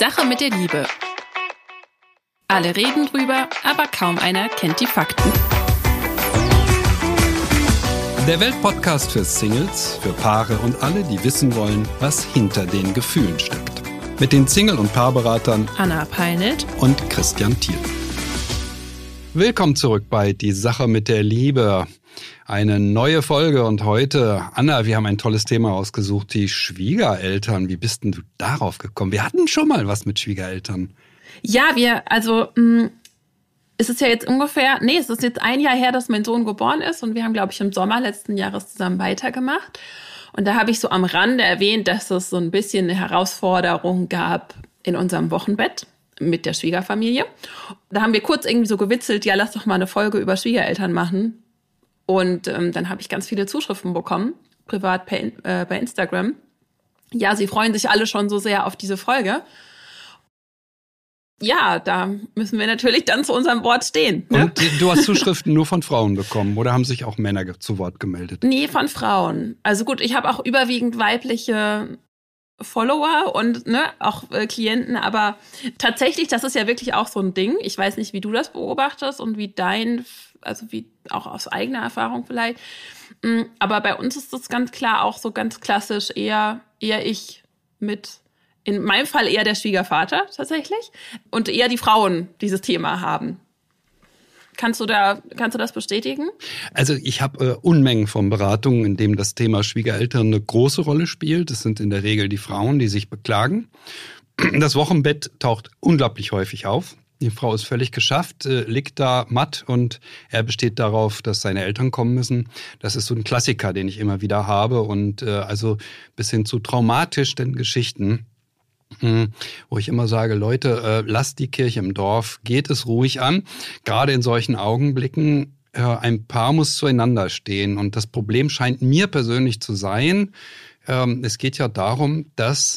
Sache mit der Liebe. Alle reden drüber, aber kaum einer kennt die Fakten. Der Weltpodcast für Singles, für Paare und alle, die wissen wollen, was hinter den Gefühlen steckt. Mit den Single- und Paarberatern Anna Peinelt und Christian Thiel. Willkommen zurück bei Die Sache mit der Liebe. Eine neue Folge und heute, Anna, wir haben ein tolles Thema ausgesucht, die Schwiegereltern. Wie bist denn du darauf gekommen? Wir hatten schon mal was mit Schwiegereltern. Ja, es ist ja jetzt es ist jetzt ein Jahr her, dass mein Sohn geboren ist und wir haben, glaube ich, im Sommer letzten Jahres zusammen weitergemacht. Und da habe ich so am Rande erwähnt, dass es so ein bisschen eine Herausforderung gab in unserem Wochenbett mit der Schwiegerfamilie. Da haben wir kurz irgendwie so gewitzelt, ja, lass doch mal eine Folge über Schwiegereltern machen. Und dann habe ich ganz viele Zuschriften bekommen, privat bei Instagram. Ja, sie freuen sich alle schon so sehr auf diese Folge. Ja, da müssen wir natürlich dann zu unserem Wort stehen. Ne? Und du hast Zuschriften nur von Frauen bekommen oder haben sich auch Männer zu Wort gemeldet? Nee, von Frauen. Also gut, ich habe auch überwiegend weibliche Follower und auch Klienten, aber tatsächlich, das ist ja wirklich auch so ein Ding. Ich weiß nicht, wie du das beobachtest und wie wie auch aus eigener Erfahrung vielleicht. Aber bei uns ist das ganz klar auch so ganz klassisch eher ich mit, in meinem Fall eher der Schwiegervater tatsächlich und eher die Frauen dieses Thema haben. Kannst du das bestätigen? Also ich habe Unmengen von Beratungen, in denen das Thema Schwiegereltern eine große Rolle spielt. Das sind in der Regel die Frauen, die sich beklagen. Das Wochenbett taucht unglaublich häufig auf. Die Frau ist völlig geschafft, liegt da matt und er besteht darauf, dass seine Eltern kommen müssen. Das ist so ein Klassiker, den ich immer wieder habe und also bis hin zu traumatischen Geschichten, wo ich immer sage, Leute, lasst die Kirche im Dorf, geht es ruhig an. Gerade in solchen Augenblicken, ein Paar muss zueinander stehen und das Problem scheint mir persönlich zu sein, es geht ja darum, dass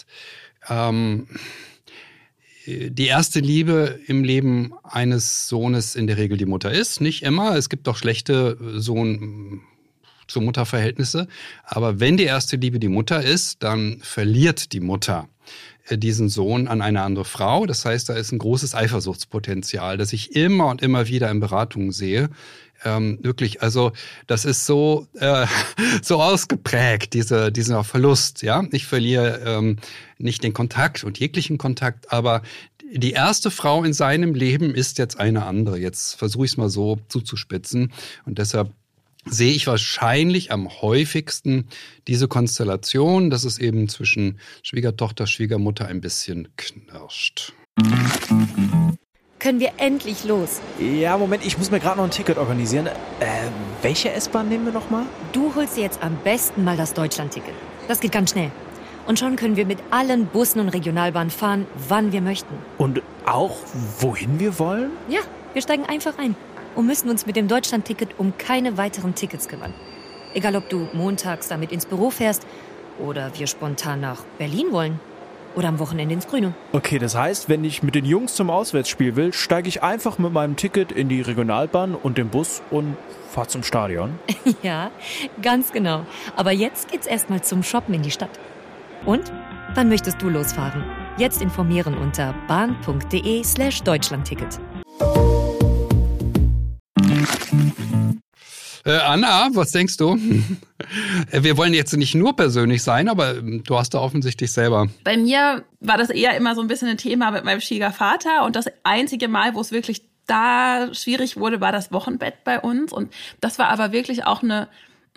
die erste Liebe im Leben eines Sohnes in der Regel die Mutter ist. Nicht immer. Es gibt auch schlechte Sohn-zu-Mutter-Verhältnisse. Aber wenn die erste Liebe die Mutter ist, dann verliert die Mutter diesen Sohn an eine andere Frau. Das heißt, da ist ein großes Eifersuchtspotenzial, das ich immer und immer wieder in Beratungen sehe. Wirklich, also das ist so ausgeprägt, dieser Verlust. Ja, ich verliere nicht den Kontakt und jeglichen Kontakt, aber die erste Frau in seinem Leben ist jetzt eine andere. Jetzt versuche ich es mal so zuzuspitzen und deshalb sehe ich wahrscheinlich am häufigsten diese Konstellation, dass es eben zwischen Schwiegertochter, Schwiegermutter ein bisschen knirscht. Können wir endlich los? Ja, Moment, ich muss mir gerade noch ein Ticket organisieren. Welche S-Bahn nehmen wir nochmal? Du holst dir jetzt am besten mal das Deutschland-Ticket. Das geht ganz schnell. Und schon können wir mit allen Bussen und Regionalbahnen fahren, wann wir möchten. Und auch wohin wir wollen? Ja, wir steigen einfach ein und müssen uns mit dem Deutschland-Ticket um keine weiteren Tickets kümmern. Egal, ob du montags damit ins Büro fährst oder wir spontan nach Berlin wollen. Oder am Wochenende ins Grüne. Okay, das heißt, wenn ich mit den Jungs zum Auswärtsspiel will, steige ich einfach mit meinem Ticket in die Regionalbahn und den Bus und fahre zum Stadion. Ja, ganz genau. Aber jetzt geht's erstmal zum Shoppen in die Stadt. Und? Wann möchtest du losfahren? Jetzt informieren unter bahn.de/Deutschlandticket. Anna, was denkst du? Wir wollen jetzt nicht nur persönlich sein, aber du hast da offensichtlich selber. Bei mir war das eher immer so ein bisschen ein Thema mit meinem Schwiegervater und das einzige Mal, wo es wirklich da schwierig wurde, war das Wochenbett bei uns und das war aber wirklich auch eine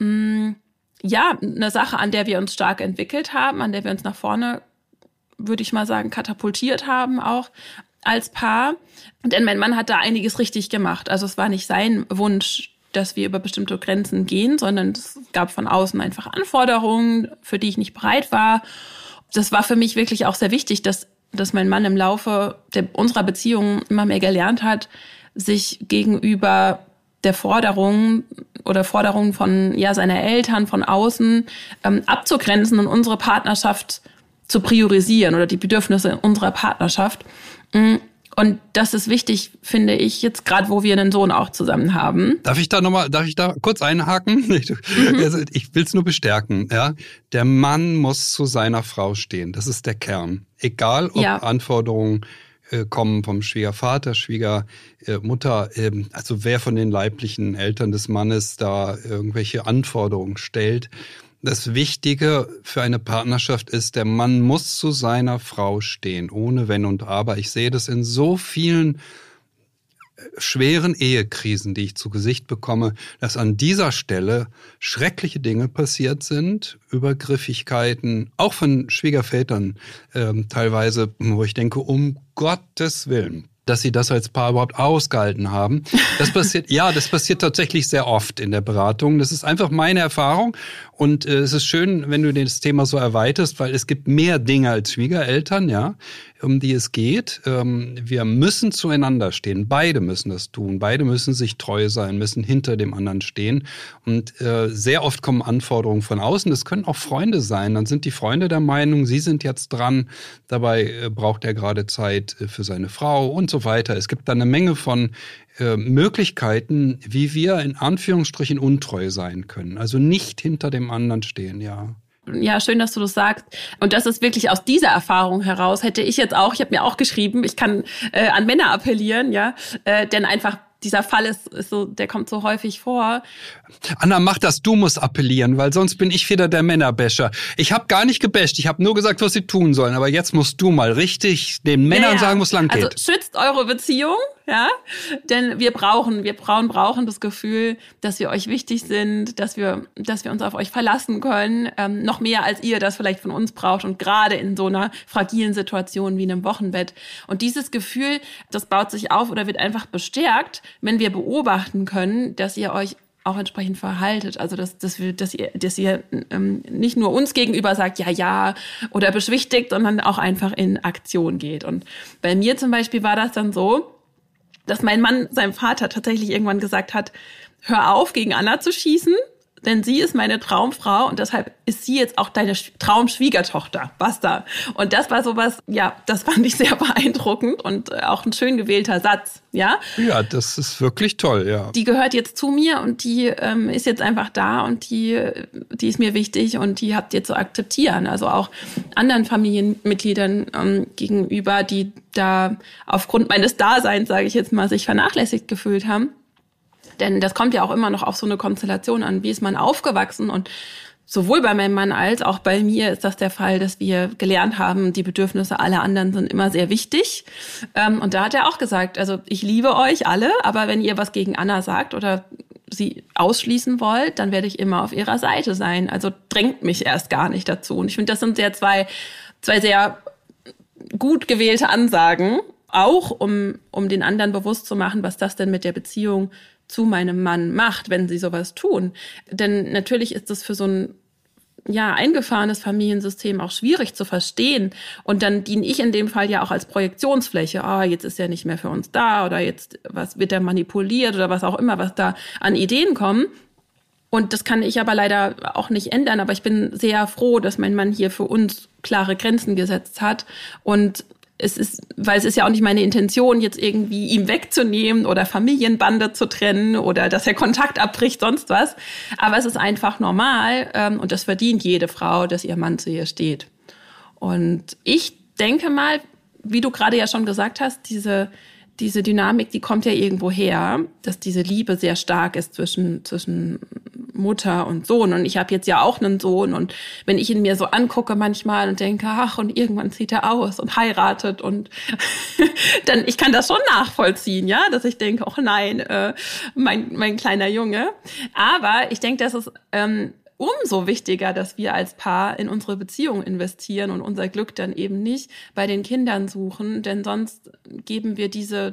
Sache, an der wir uns stark entwickelt haben, an der wir uns nach vorne, würde ich mal sagen, katapultiert haben auch als Paar. Denn mein Mann hat da einiges richtig gemacht. Also es war nicht sein Wunsch, dass wir über bestimmte Grenzen gehen, sondern es gab von außen einfach Anforderungen, für die ich nicht bereit war. Das war für mich wirklich auch sehr wichtig, dass mein Mann im Laufe unserer Beziehung immer mehr gelernt hat, sich gegenüber der Forderungen von seiner Eltern von außen abzugrenzen und unsere Partnerschaft zu priorisieren oder die Bedürfnisse in unserer Partnerschaft. Und das ist wichtig, finde ich, jetzt gerade, wo wir einen Sohn auch zusammen haben. Darf ich da kurz einhaken? Also, ich will es nur bestärken. Ja? Der Mann muss zu seiner Frau stehen. Das ist der Kern. Egal, ob Anforderungen kommen vom Schwiegervater, Schwiegermutter, also wer von den leiblichen Eltern des Mannes da irgendwelche Anforderungen stellt. Das Wichtige für eine Partnerschaft ist, der Mann muss zu seiner Frau stehen, ohne Wenn und Aber. Ich sehe das in so vielen schweren Ehekrisen, die ich zu Gesicht bekomme, dass an dieser Stelle schreckliche Dinge passiert sind, Übergriffigkeiten, auch von Schwiegervätern teilweise, wo ich denke, um Gottes Willen, dass sie das als Paar überhaupt ausgehalten haben. Das passiert tatsächlich sehr oft in der Beratung. Das ist einfach meine Erfahrung. Und es ist schön, wenn du das Thema so erweiterst, weil es gibt mehr Dinge als Schwiegereltern, ja, um die es geht. Wir müssen zueinander stehen. Beide müssen das tun. Beide müssen sich treu sein, müssen hinter dem anderen stehen. Und sehr oft kommen Anforderungen von außen. Das können auch Freunde sein. Dann sind die Freunde der Meinung, sie sind jetzt dran. Dabei braucht er gerade Zeit für seine Frau und so weiter. Es gibt da eine Menge von Möglichkeiten, wie wir in Anführungsstrichen untreu sein können. Also nicht hinter dem anderen stehen, ja. Ja, schön, dass du das sagst. Und das ist wirklich aus dieser Erfahrung heraus, ich habe mir auch geschrieben, ich kann an Männer appellieren, ja, denn einfach dieser Fall ist so, der kommt so häufig vor. Anna, mach das, du musst appellieren, weil sonst bin ich wieder der Männerbäscher. Ich habe gar nicht gebäscht, ich habe nur gesagt, was sie tun sollen. Aber jetzt musst du mal richtig den Männern sagen, wo es lang geht. Also schützt eure Beziehung, ja, denn wir Frauen brauchen das Gefühl, dass wir euch wichtig sind, dass wir uns auf euch verlassen können, noch mehr als ihr das vielleicht von uns braucht und gerade in so einer fragilen Situation wie einem Wochenbett. Und dieses Gefühl, das baut sich auf oder wird einfach bestärkt, wenn wir beobachten können, dass ihr euch auch entsprechend verhaltet. Also dass ihr nicht nur uns gegenüber sagt, ja, oder beschwichtigt, sondern auch einfach in Aktion geht. Und bei mir zum Beispiel war das dann so, dass mein Mann seinem Vater tatsächlich irgendwann gesagt hat, hör auf, gegen Anna zu schießen, denn sie ist meine Traumfrau und deshalb ist sie jetzt auch deine Traumschwiegertochter. Basta. Und das war sowas, ja, das fand ich sehr beeindruckend und auch ein schön gewählter Satz, ja. Ja, das ist wirklich toll, ja. Die gehört jetzt zu mir und die ist jetzt einfach da und die ist mir wichtig und die habt ihr zu akzeptieren. Also auch anderen Familienmitgliedern gegenüber, die da aufgrund meines Daseins, sage ich jetzt mal, sich vernachlässigt gefühlt haben. Denn das kommt ja auch immer noch auf so eine Konstellation an. Wie ist man aufgewachsen? Und sowohl bei meinem Mann als auch bei mir ist das der Fall, dass wir gelernt haben, die Bedürfnisse aller anderen sind immer sehr wichtig. Und da hat er auch gesagt, also ich liebe euch alle, aber wenn ihr was gegen Anna sagt oder sie ausschließen wollt, dann werde ich immer auf ihrer Seite sein. Also drängt mich erst gar nicht dazu. Und ich finde, das sind zwei sehr gut gewählte Ansagen, auch um den anderen bewusst zu machen, was das denn mit der Beziehung zu meinem Mann macht, wenn sie sowas tun. Denn natürlich ist das für so ein eingefahrenes Familiensystem auch schwierig zu verstehen. Und dann diene ich in dem Fall ja auch als Projektionsfläche. Jetzt ist er nicht mehr für uns da oder jetzt wird er manipuliert oder was auch immer, was da an Ideen kommen. Und das kann ich aber leider auch nicht ändern. Aber ich bin sehr froh, dass mein Mann hier für uns klare Grenzen gesetzt hat. Und weil es ist ja auch nicht meine Intention, jetzt irgendwie ihm wegzunehmen oder Familienbande zu trennen oder dass er Kontakt abbricht, sonst was. Aber es ist einfach normal und das verdient jede Frau, dass ihr Mann zu ihr steht. Und ich denke mal, wie du gerade ja schon gesagt hast, diese Dynamik, die kommt ja irgendwo her, dass diese Liebe sehr stark ist zwischen Mutter und Sohn. Und ich habe jetzt ja auch einen Sohn. Und wenn ich ihn mir so angucke manchmal und denke, und irgendwann zieht er aus und heiratet und dann, ich kann das schon nachvollziehen, ja, dass ich denke, nein, mein kleiner Junge. Aber ich denke, dass es umso wichtiger, dass wir als Paar in unsere Beziehung investieren und unser Glück dann eben nicht bei den Kindern suchen, denn sonst geben wir diese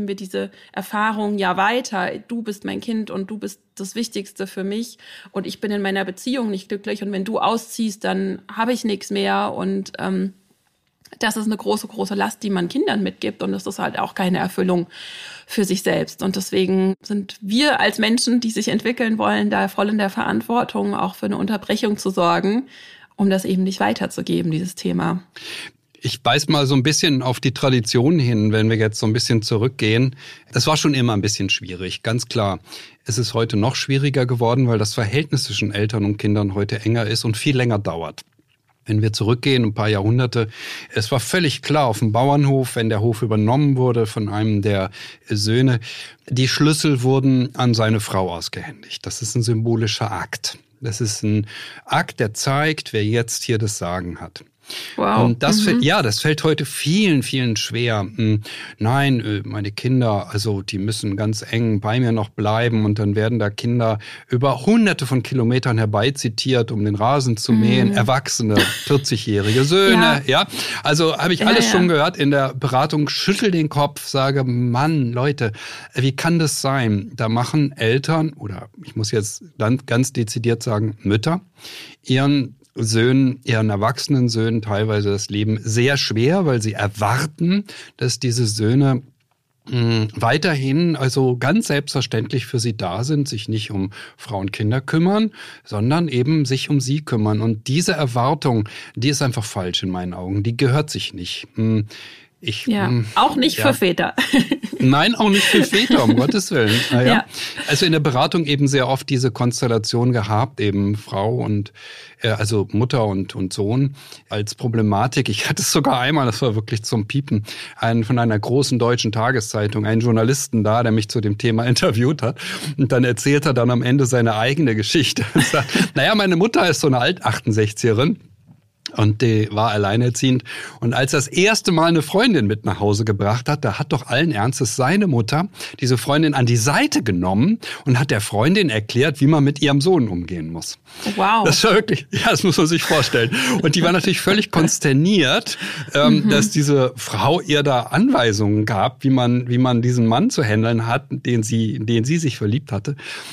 Erfahrung ja weiter. Du bist mein Kind und du bist das Wichtigste für mich und ich bin in meiner Beziehung nicht glücklich und wenn du ausziehst, dann habe ich nichts mehr und das ist eine große, große Last, die man Kindern mitgibt und das ist halt auch keine Erfüllung für sich selbst. Und deswegen sind wir als Menschen, die sich entwickeln wollen, da voll in der Verantwortung, auch für eine Unterbrechung zu sorgen, um das eben nicht weiterzugeben, dieses Thema. Ich weise mal so ein bisschen auf die Tradition hin, wenn wir jetzt so ein bisschen zurückgehen. Es war schon immer ein bisschen schwierig, ganz klar. Es ist heute noch schwieriger geworden, weil das Verhältnis zwischen Eltern und Kindern heute enger ist und viel länger dauert. Wenn wir zurückgehen, ein paar Jahrhunderte, es war völlig klar auf dem Bauernhof, wenn der Hof übernommen wurde von einem der Söhne, die Schlüssel wurden an seine Frau ausgehändigt. Das ist ein symbolischer Akt. Das ist ein Akt, der zeigt, wer jetzt hier das Sagen hat. Wow. Und das fällt heute vielen, vielen schwer. Nein, meine Kinder, also die müssen ganz eng bei mir noch bleiben und dann werden da Kinder über hunderte von Kilometern herbeizitiert, um den Rasen zu mähen. Erwachsene, 40-jährige Söhne, ja. Also habe ich alles schon gehört in der Beratung, schüttel den Kopf, sage, Mann, Leute, wie kann das sein? Da machen Eltern, oder ich muss jetzt dann ganz dezidiert sagen, Mütter, ihren erwachsenen Söhnen teilweise das Leben sehr schwer, weil sie erwarten, dass diese Söhne weiterhin also ganz selbstverständlich für sie da sind, sich nicht um Frau und Kinder kümmern, sondern eben sich um sie kümmern. Und diese Erwartung, die ist einfach falsch in meinen Augen. Die gehört sich nicht. Auch nicht für Väter. Nein, auch nicht für Väter, um Gottes Willen. Ja. Also in der Beratung eben sehr oft diese Konstellation gehabt, eben Frau und also Mutter und Sohn als Problematik. Ich hatte es sogar einmal, das war wirklich zum Piepen, von einer großen deutschen Tageszeitung, einen Journalisten da, der mich zu dem Thema interviewt hat. Und dann erzählt er dann am Ende seine eigene Geschichte. Er sagt, meine Mutter ist so eine Alt-68erin. Und die war alleinerziehend. Und als er das erste Mal eine Freundin mit nach Hause gebracht hat, da hat doch allen Ernstes seine Mutter diese Freundin an die Seite genommen und hat der Freundin erklärt, wie man mit ihrem Sohn umgehen muss. Wow. Das war wirklich, das muss man sich vorstellen. Und die war natürlich völlig konsterniert, dass diese Frau ihr da Anweisungen gab, wie man diesen Mann zu handeln hat, in den sie sich verliebt hatte.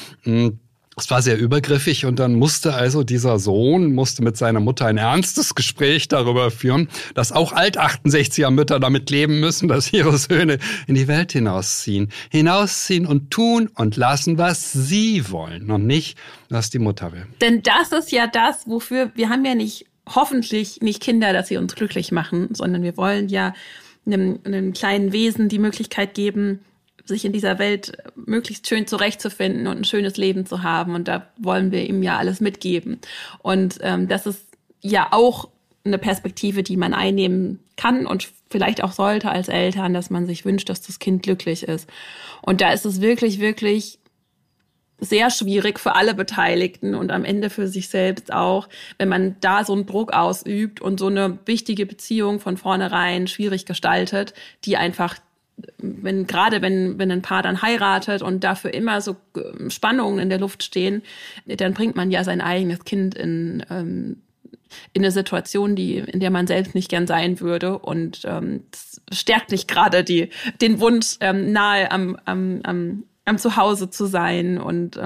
Es war sehr übergriffig und dann musste also dieser Sohn mit seiner Mutter ein ernstes Gespräch darüber führen, dass auch Alt-68er-Mütter damit leben müssen, dass ihre Söhne in die Welt hinausziehen und tun und lassen, was sie wollen und nicht, was die Mutter will. Denn das ist ja das, wofür wir haben ja hoffentlich nicht Kinder, dass sie uns glücklich machen, sondern wir wollen ja einem kleinen Wesen die Möglichkeit geben, sich in dieser Welt möglichst schön zurechtzufinden und ein schönes Leben zu haben. Und da wollen wir ihm ja alles mitgeben. Und das ist ja auch eine Perspektive, die man einnehmen kann und vielleicht auch sollte als Eltern, dass man sich wünscht, dass das Kind glücklich ist. Und da ist es wirklich, wirklich sehr schwierig für alle Beteiligten und am Ende für sich selbst auch, wenn man da so einen Druck ausübt und so eine wichtige Beziehung von vornherein schwierig gestaltet, die einfach wenn ein Paar dann heiratet und dafür immer so Spannungen in der Luft stehen, dann bringt man ja sein eigenes Kind in eine Situation, in der man selbst nicht gern sein würde und stärkt nicht gerade den Wunsch, nahe am Zuhause zu sein und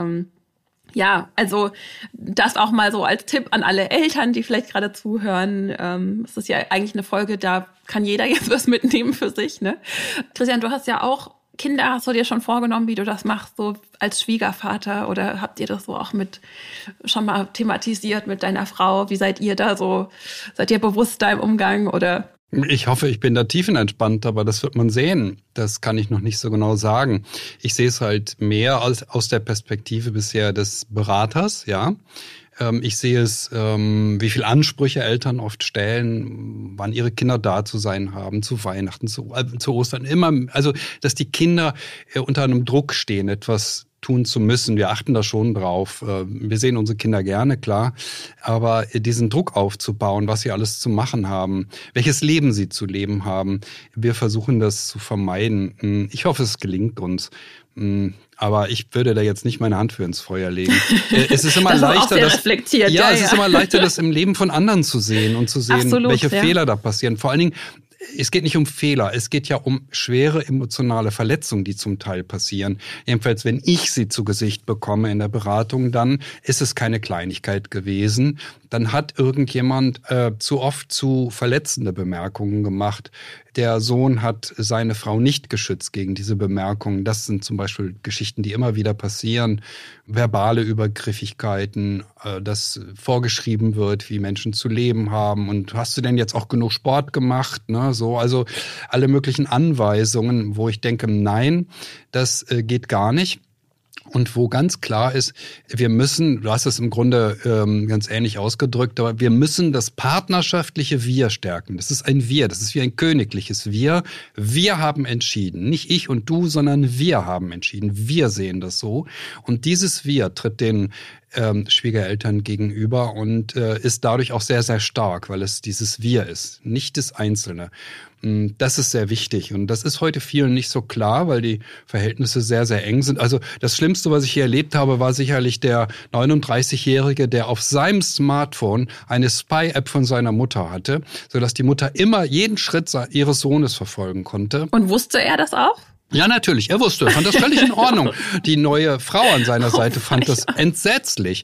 also das auch mal so als Tipp an alle Eltern, die vielleicht gerade zuhören. Es ist ja eigentlich eine Folge, da kann jeder jetzt was mitnehmen für sich, ne? Christian, du hast ja auch Kinder, hast du dir schon vorgenommen, wie du das machst, so als Schwiegervater? Oder habt ihr das so auch schon mal thematisiert mit deiner Frau? Wie seid ihr da so? Seid ihr bewusst da im Umgang oder? Ich hoffe, ich bin da tiefenentspannt, aber das wird man sehen. Das kann ich noch nicht so genau sagen. Ich sehe es halt mehr aus der Perspektive bisher des Beraters, ja. Ich sehe es, wie viel Ansprüche Eltern oft stellen, wann ihre Kinder da zu sein haben, zu Weihnachten, zu Ostern, immer, also, dass die Kinder unter einem Druck stehen, etwas tun zu müssen. Wir achten da schon drauf. Wir sehen unsere Kinder gerne, klar. Aber diesen Druck aufzubauen, was sie alles zu machen haben, welches Leben sie zu leben haben, wir versuchen das zu vermeiden. Ich hoffe, es gelingt uns. Aber ich würde da jetzt nicht meine Hand für ins Feuer legen. Es ist immer leichter, es ist immer leichter, das im Leben von anderen zu sehen und zu sehen, Absolut, welche Fehler da passieren. Vor allen Dingen, es geht nicht um Fehler, es geht ja um schwere emotionale Verletzungen, die zum Teil passieren. Jedenfalls, wenn ich sie zu Gesicht bekomme in der Beratung, dann ist es keine Kleinigkeit gewesen. Dann hat irgendjemand zu oft zu verletzende Bemerkungen gemacht. Der Sohn hat seine Frau nicht geschützt gegen diese Bemerkungen. Das sind zum Beispiel Geschichten, die immer wieder passieren. Verbale Übergriffigkeiten, dass vorgeschrieben wird, wie Menschen zu leben haben. Und hast du denn jetzt auch genug Sport gemacht? Ne? So, also alle möglichen Anweisungen, wo ich denke, nein, das geht gar nicht. Und wo ganz klar ist, wir müssen, du hast es im Grunde ganz ähnlich ausgedrückt, aber wir müssen das partnerschaftliche Wir stärken. Das ist ein Wir, das ist wie ein königliches Wir. Wir haben entschieden, nicht ich und du, sondern wir haben entschieden. Wir sehen das so. Und dieses Wir tritt den Schwiegereltern gegenüber und ist dadurch auch sehr, sehr stark, weil es dieses Wir ist, nicht das Einzelne. Das ist sehr wichtig und das ist heute vielen nicht so klar, weil die Verhältnisse sehr, sehr eng sind. Also das Schlimmste, was ich hier erlebt habe, war sicherlich der 39-Jährige, der auf seinem Smartphone eine Spy-App von seiner Mutter hatte, sodass die Mutter immer jeden Schritt ihres Sohnes verfolgen konnte. Und wusste er das auch? Ja, natürlich. Er wusste, fand das völlig in Ordnung. Die neue Frau an seiner Seite fand das entsetzlich.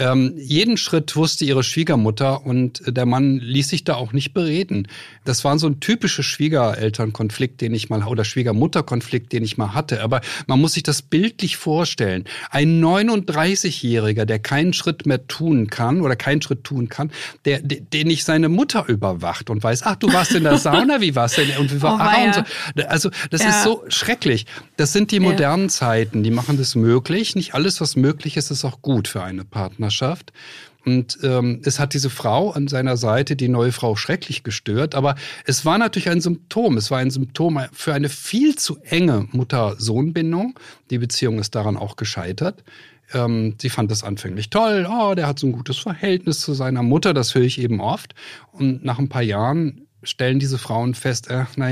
Jeden Schritt wusste ihre Schwiegermutter und der Mann ließ sich da auch nicht bereden. Das war so ein typischer Schwiegerelternkonflikt, den ich mal, oder Schwiegermutterkonflikt, den ich mal hatte. Aber man muss sich das bildlich vorstellen. Ein 39-Jähriger, der keinen Schritt mehr tun kann oder keinen Schritt tun kann, den nicht seine Mutter überwacht und weiß, ach, du warst in der Sauna, wie war's denn? Und wie war und so. Also, das ist so schrecklich. Das sind die modernen Zeiten, die machen das möglich. Nicht alles, was möglich ist, ist auch gut für eine Partnerschaft. Und es hat diese Frau an seiner Seite, die neue Frau, schrecklich gestört. Aber es war natürlich ein Symptom. Es war ein Symptom für eine viel zu enge Mutter-Sohn-Bindung. Die Beziehung ist daran auch gescheitert. Sie fand das anfänglich toll. Oh, der hat so ein gutes Verhältnis zu seiner Mutter. Das höre ich eben oft. Und nach ein paar Jahren stellen diese Frauen fest,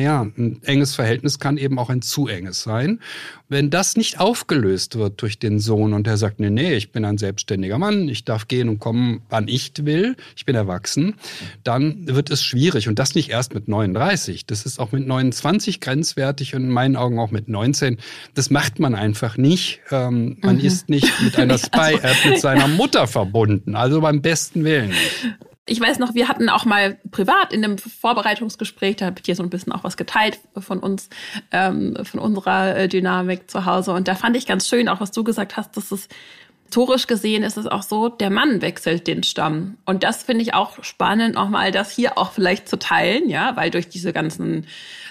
ein enges Verhältnis kann eben auch ein zu enges sein. Wenn das nicht aufgelöst wird durch den Sohn und der sagt, nee, ich bin ein selbstständiger Mann, ich darf gehen und kommen, wann ich will, ich bin erwachsen, dann wird es schwierig. Und das nicht erst mit 39, das ist auch mit 29 grenzwertig und in meinen Augen auch mit 19. Das macht man einfach nicht. Man ist nicht mit einer Spy-App mit seiner Mutter verbunden, also beim besten Willen nicht. Ich weiß noch, wir hatten auch mal privat in einem Vorbereitungsgespräch, da habe ich dir so ein bisschen auch was geteilt von uns, von unserer Dynamik zu Hause. Und da fand ich ganz schön, auch was du gesagt hast, dass es historisch gesehen ist es auch so, der Mann wechselt den Stamm. Und das finde ich auch spannend, nochmal das hier auch vielleicht zu teilen, ja, weil durch diese ganzen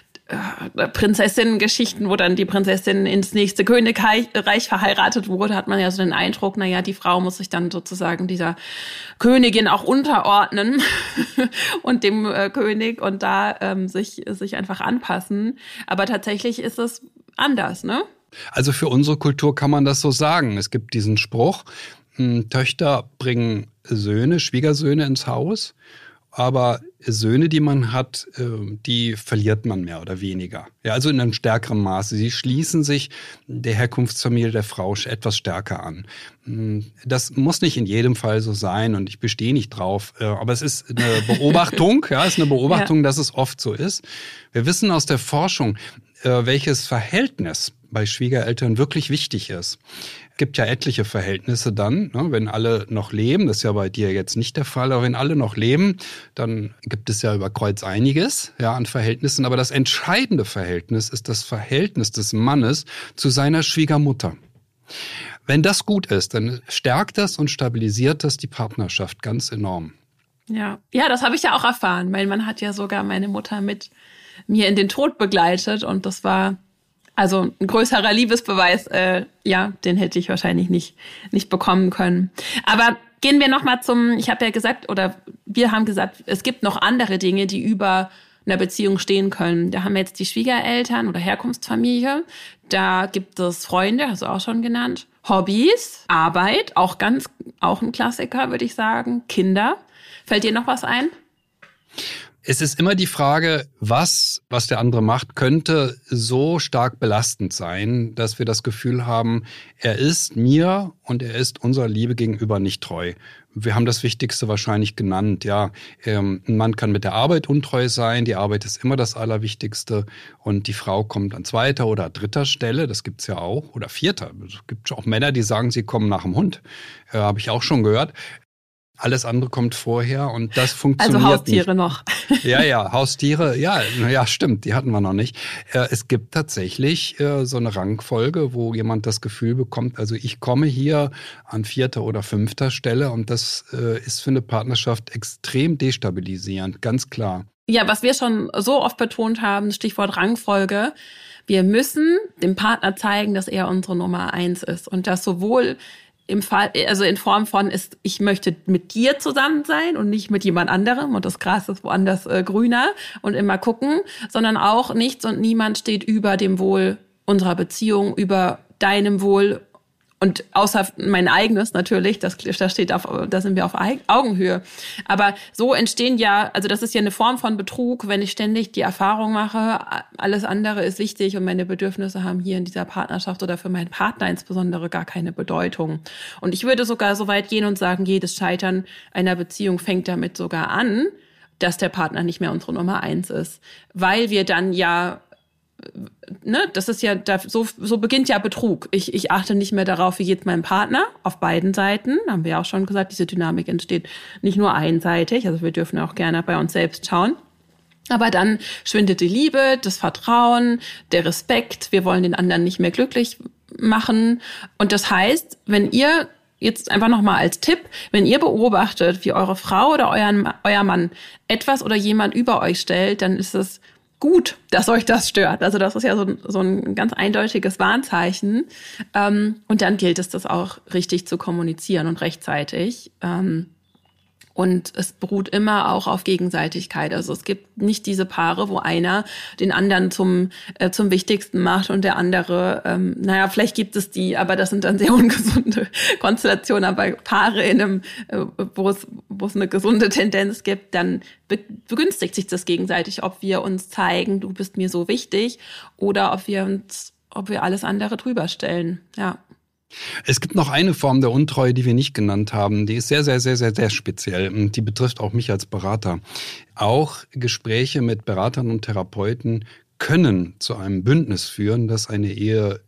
Prinzessinnen-Geschichten, wo dann die Prinzessin ins nächste Königreich verheiratet wurde, hat man ja so den Eindruck, die Frau muss sich dann sozusagen dieser Königin auch unterordnen und dem König und da sich einfach anpassen. Aber tatsächlich ist es anders, ne? Also für unsere Kultur kann man das so sagen. Es gibt diesen Spruch, Töchter bringen Söhne, Schwiegersöhne ins Haus. Aber Söhne, die man hat, die verliert man mehr oder weniger. Ja, also in einem stärkeren Maße. Sie schließen sich der Herkunftsfamilie der Frau etwas stärker an. Das muss nicht in jedem Fall so sein und ich bestehe nicht drauf. Aber es ist eine Beobachtung, dass es oft so ist. Wir wissen aus der Forschung, welches Verhältnis bei Schwiegereltern wirklich wichtig ist. Es gibt ja etliche Verhältnisse dann, ne, wenn alle noch leben, das ist ja bei dir jetzt nicht der Fall, aber wenn alle noch leben, dann gibt es ja über Kreuz einiges an Verhältnissen. Aber das entscheidende Verhältnis ist das Verhältnis des Mannes zu seiner Schwiegermutter. Wenn das gut ist, dann stärkt das und stabilisiert das die Partnerschaft ganz enorm. Ja, das habe ich ja auch erfahren. Mein Mann hat ja sogar meine Mutter mit mir in den Tod begleitet und das war also ein größerer Liebesbeweis, den hätte ich wahrscheinlich nicht bekommen können. Aber gehen wir nochmal ich habe ja gesagt, oder wir haben gesagt, es gibt noch andere Dinge, die über einer Beziehung stehen können. Da haben wir jetzt die Schwiegereltern oder Herkunftsfamilie. Da gibt es Freunde, hast du auch schon genannt. Hobbys, Arbeit, auch ein Klassiker, würde ich sagen. Kinder. Fällt dir noch was ein? Es ist immer die Frage, was der andere macht, könnte so stark belastend sein, dass wir das Gefühl haben, er ist mir und er ist unserer Liebe gegenüber nicht treu. Wir haben das Wichtigste wahrscheinlich genannt. Ja, ein Mann kann mit der Arbeit untreu sein. Die Arbeit ist immer das Allerwichtigste. Und die Frau kommt an 2. oder 3. Stelle. Das gibt's ja auch. Oder 4. Es gibt auch Männer, die sagen, sie kommen nach dem Hund. Habe ich auch schon gehört. Alles andere kommt vorher und das funktioniert also Haustiere nicht. Noch. Ja, Haustiere, ja, stimmt, die hatten wir noch nicht. Es gibt tatsächlich so eine Rangfolge, wo jemand das Gefühl bekommt, also ich komme hier an 4. oder 5. Stelle und das ist für eine Partnerschaft extrem destabilisierend, ganz klar. Ja, was wir schon so oft betont haben, Stichwort Rangfolge, wir müssen dem Partner zeigen, dass er unsere Nummer 1 ist und das sowohl im Fall, also in Form von ist, ich möchte mit dir zusammen sein und nicht mit jemand anderem und das Gras ist woanders grüner und immer gucken, sondern auch nichts und niemand steht über dem Wohl unserer Beziehung, über deinem Wohl und außer mein eigenes natürlich, da sind wir auf Augenhöhe. Aber so entstehen ja, also das ist ja eine Form von Betrug, wenn ich ständig die Erfahrung mache, alles andere ist wichtig und meine Bedürfnisse haben hier in dieser Partnerschaft oder für meinen Partner insbesondere gar keine Bedeutung. Und ich würde sogar so weit gehen und sagen, jedes Scheitern einer Beziehung fängt damit sogar an, dass der Partner nicht mehr unsere Nummer 1 ist. Weil wir dann ja das ist ja, so beginnt ja Betrug. Ich achte nicht mehr darauf, wie geht's meinem Partner, auf beiden Seiten. Haben wir ja auch schon gesagt, diese Dynamik entsteht nicht nur einseitig, also wir dürfen auch gerne bei uns selbst schauen. Aber dann schwindet die Liebe, das Vertrauen, der Respekt, wir wollen den anderen nicht mehr glücklich machen. Und das heißt, wenn ihr jetzt einfach nochmal als Tipp, wenn ihr beobachtet, wie eure Frau oder euer Mann etwas oder jemand über euch stellt, dann ist es gut, dass euch das stört. Also das ist ja so ein ganz eindeutiges Warnzeichen. Und dann gilt es, das auch richtig zu kommunizieren und rechtzeitig. Und es beruht immer auch auf Gegenseitigkeit. Also es gibt nicht diese Paare, wo einer den anderen zum Wichtigsten macht und der andere, vielleicht gibt es die, aber das sind dann sehr ungesunde Konstellationen. Aber Paare wo es eine gesunde Tendenz gibt, dann begünstigt sich das gegenseitig, ob wir uns zeigen, du bist mir so wichtig, oder ob wir alles andere drüber stellen. Ja. Es gibt noch eine Form der Untreue, die wir nicht genannt haben. Die ist sehr, sehr, sehr, sehr, sehr speziell. Und die betrifft auch mich als Berater. Auch Gespräche mit Beratern und Therapeuten können zu einem Bündnis führen, das eine Ehe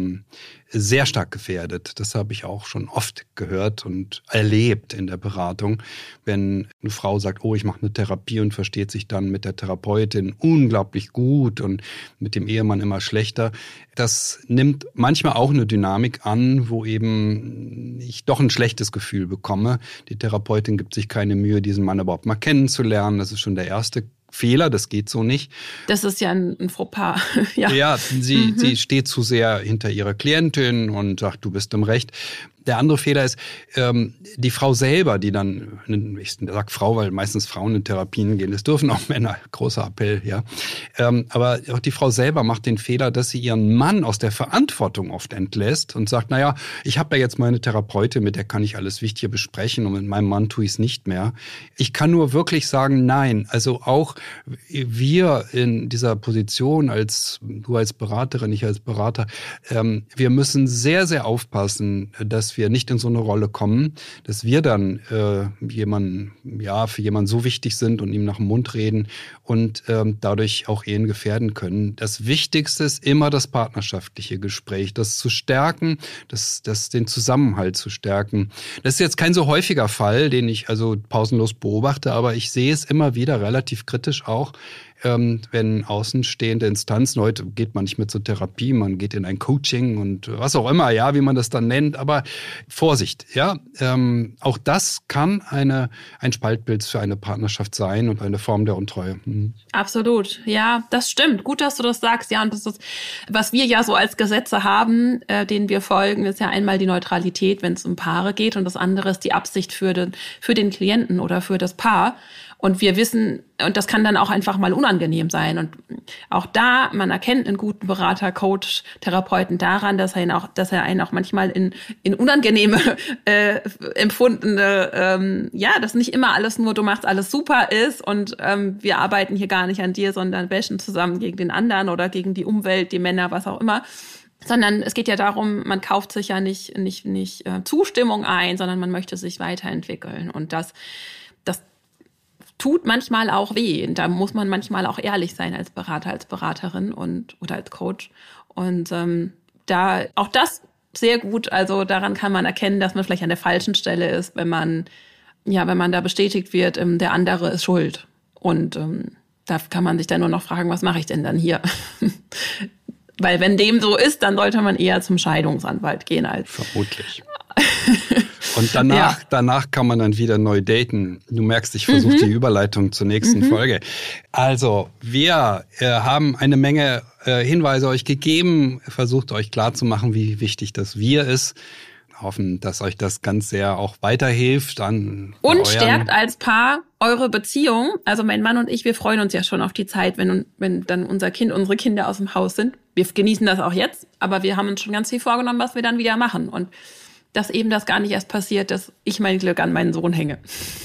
sehr stark gefährdet. Das habe ich auch schon oft gehört und erlebt in der Beratung. Wenn eine Frau sagt, ich mache eine Therapie und versteht sich dann mit der Therapeutin unglaublich gut und mit dem Ehemann immer schlechter. Das nimmt manchmal auch eine Dynamik an, wo eben ich doch ein schlechtes Gefühl bekomme. Die Therapeutin gibt sich keine Mühe, diesen Mann überhaupt mal kennenzulernen. Das ist schon der erste Fehler, das geht so nicht. Das ist ja ein Fauxpas. Ja, sie steht zu sehr hinter ihrer Klientin und sagt, du bist im Recht. Der andere Fehler ist, die Frau selber, die dann, ich sag Frau, weil meistens Frauen in Therapien gehen, das dürfen auch Männer, großer Appell, ja. Aber auch die Frau selber macht den Fehler, dass sie ihren Mann aus der Verantwortung oft entlässt und sagt, ich habe da jetzt meine Therapeutin, mit der kann ich alles Wichtige besprechen und mit meinem Mann tue ich es nicht mehr. Ich kann nur wirklich sagen, nein. Also auch wir in dieser Position, du als Beraterin, ich als Berater, wir müssen sehr, sehr aufpassen, dass wir nicht in so eine Rolle kommen, dass wir dann für jemanden so wichtig sind und ihm nach dem Mund reden und dadurch auch Ehen gefährden können. Das Wichtigste ist immer das partnerschaftliche Gespräch, das zu stärken, den Zusammenhalt zu stärken. Das ist jetzt kein so häufiger Fall, den ich also pausenlos beobachte, aber ich sehe es immer wieder relativ kritisch auch, wenn außenstehende Instanzen, heute geht man nicht mehr zur Therapie, man geht in ein Coaching und was auch immer, ja, wie man das dann nennt, aber Vorsicht, ja, auch das kann ein Spaltbild für eine Partnerschaft sein und eine Form der Untreue. Absolut, ja, das stimmt. Gut, dass du das sagst, ja, und das ist, was wir ja so als Gesetze haben, denen wir folgen, ist ja einmal die Neutralität, wenn es um Paare geht, und das andere ist die Absicht für den Klienten oder für das Paar. Und wir wissen, und das kann dann auch einfach mal unangenehm sein. Und auch da, man erkennt einen guten Berater, Coach, Therapeuten daran, dass er einen auch manchmal in unangenehme empfundene, dass nicht immer alles nur, du machst alles super ist und wir arbeiten hier gar nicht an dir, sondern bashen zusammen gegen den anderen oder gegen die Umwelt, die Männer, was auch immer. Sondern es geht ja darum, man kauft sich ja nicht Zustimmung ein, sondern man möchte sich weiterentwickeln. Und das tut manchmal auch weh. Und da muss man manchmal auch ehrlich sein als Berater, als Beraterin oder als Coach. Und da auch das sehr gut. Also daran kann man erkennen, dass man vielleicht an der falschen Stelle ist, wenn man da bestätigt wird, der andere ist schuld. Und da kann man sich dann nur noch fragen, was mache ich denn dann hier? Weil wenn dem so ist, dann sollte man eher zum Scheidungsanwalt gehen als... Vermutlich. Und danach kann man dann wieder neu daten. Du merkst, ich versuche die Überleitung zur nächsten Folge. Also, wir haben eine Menge Hinweise euch gegeben, versucht euch klarzumachen, wie wichtig das Wir ist. Hoffen, dass euch das ganz sehr auch weiterhilft. Und stärkt als Paar eure Beziehung. Also mein Mann und ich, wir freuen uns ja schon auf die Zeit, wenn dann unsere Kinder aus dem Haus sind. Wir genießen das auch jetzt, aber wir haben uns schon ganz viel vorgenommen, was wir dann wieder machen. Und dass eben das gar nicht erst passiert, dass ich mein Glück an meinen Sohn hänge.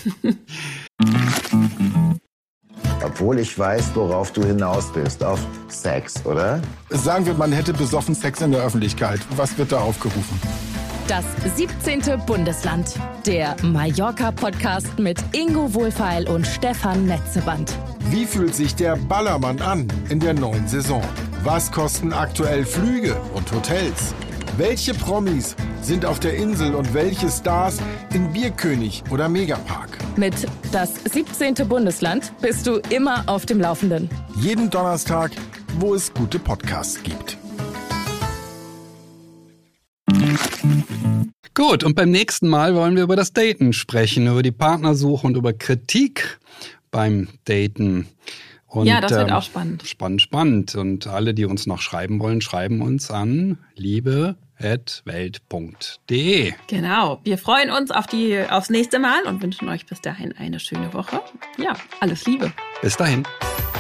Obwohl ich weiß, worauf du hinaus bist. Auf Sex, oder? Sagen wir, man hätte besoffen Sex in der Öffentlichkeit. Was wird da aufgerufen? Das 17. Bundesland. Der Mallorca-Podcast mit Ingo Wohlfeil und Stefan Netzeband. Wie fühlt sich der Ballermann an in der neuen Saison? Was kosten aktuell Flüge und Hotels? Welche Promis sind auf der Insel und welche Stars in Bierkönig oder Megapark? Mit das 17. Bundesland bist du immer auf dem Laufenden. Jeden Donnerstag, wo es gute Podcasts gibt. Gut, und beim nächsten Mal wollen wir über das Daten sprechen, über die Partnersuche und über Kritik beim Daten. Und, ja, das wird auch spannend. Spannend. Und alle, die uns noch schreiben wollen, schreiben uns an liebe@welt.de. Genau. Wir freuen uns aufs nächste Mal und wünschen euch bis dahin eine schöne Woche. Ja, alles Liebe. Bis dahin.